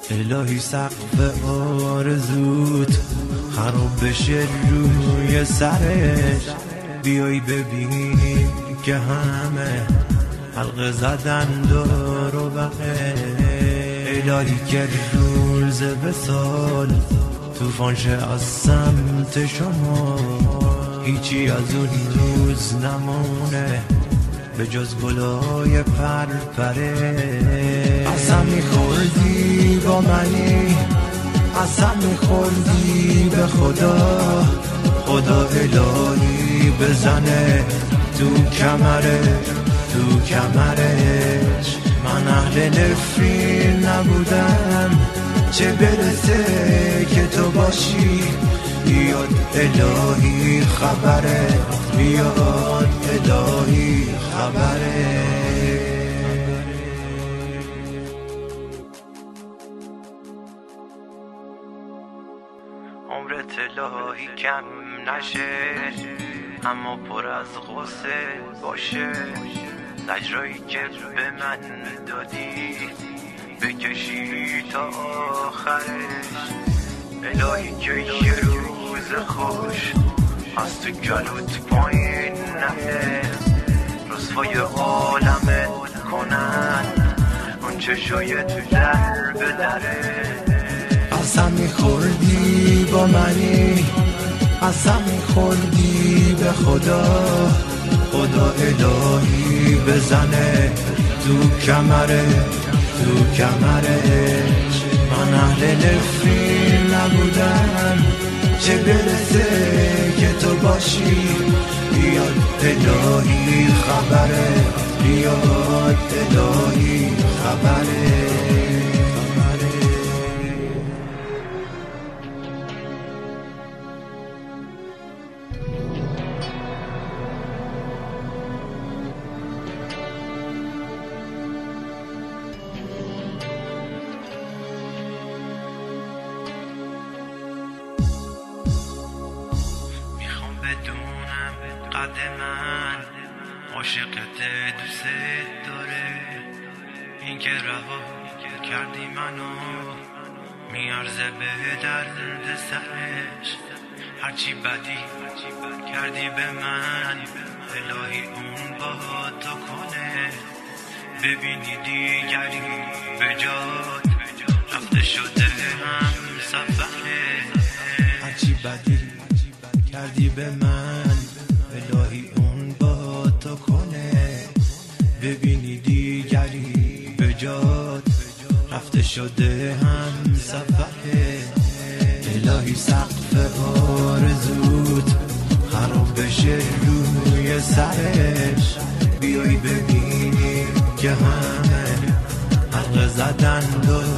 الهی سقف آرزوت خراب بشه روی سرش، بیای ببینی که همه حلقه زدن دور و بقه. الهی که روز وصال طوفان شه از سمت شما، هیچی از اون روز نمونه به جز گلای پرپره. قسم میخوردی با منی، قسم میخوردی به خدا، خدا الهی بزنه تو کمرش. من اهل نفرین نبودم، چه برسه که تو باشی. بیاد الهی خبره، بیاد الهی خبره. عمرت الهی کم نشه، اما پر از غصه باشه. زجرایی که به من دادی بکشی تا آخرش. الهی که یه روز خوش از تو گلوت پایین نده، رسوای عالمت کنن اون چشای تو در به دره. قسم میخوردی با منی، قسم میخوردی به خدا، خدا الهی بزنه تو کمرش. من اهل نفرین نبودم، چه برسه که تو باشی. بیاد الهی خبره، بیاد الهی خبره. بدونم قد من عاشقت دوست داره، این که رها کردی منو میارزه به درد سرش. هرچی بدی کردی به من الهی اون با تو کنه. ببینی دیگری به جات رفته شده هم سفره. هرچی بدی کردی به من الهی اون با تو کنه. ببینی دیگری به جات رفته شده هم سفره. الهی سقف آرزوت خراب بشه روی سرش، بیای ببینی که همه حلقه زدن